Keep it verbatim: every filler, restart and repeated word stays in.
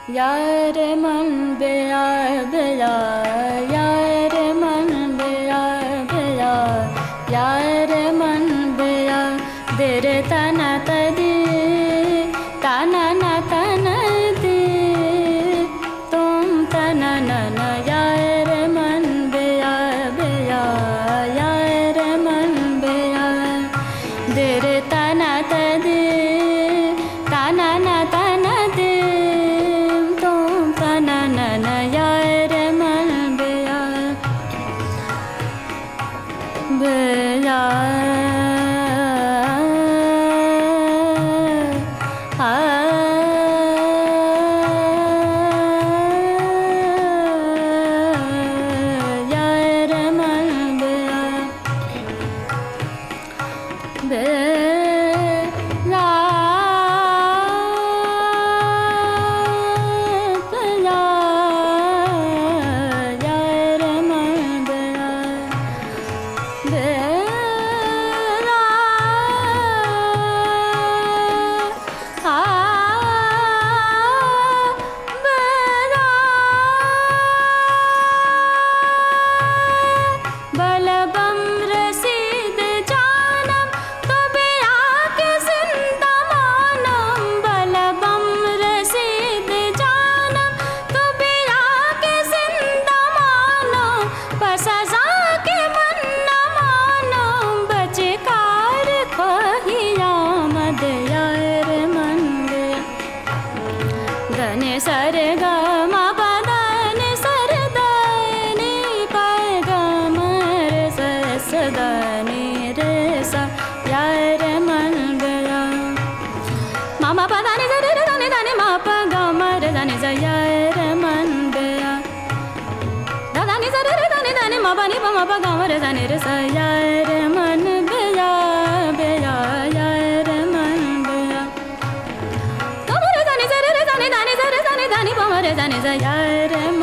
यार मन बेया बेया यार मन बेया बेया यार मन बेया देरे तना तदी तना ना तना दी तुम तना ना ना यार मन बेया बेया यार मन बेया देरे तना तदी तना ना तना दी यार मन बेया बेया आ यार मन बेया बेया सरे ग म प द नि सरे द नि प ग म रे स स द नि रे स यार मन बेया म म प द नि स रे द नि द नि म प ग म रे द नि स यार मन बेया द द नि स रे द नि द नि म प नि प म प ग म रे द नि रे स यार मन बेया बेया यार मन बेया द रे द नि स रे द नि द नि स रे द नि प म रे द नि स यार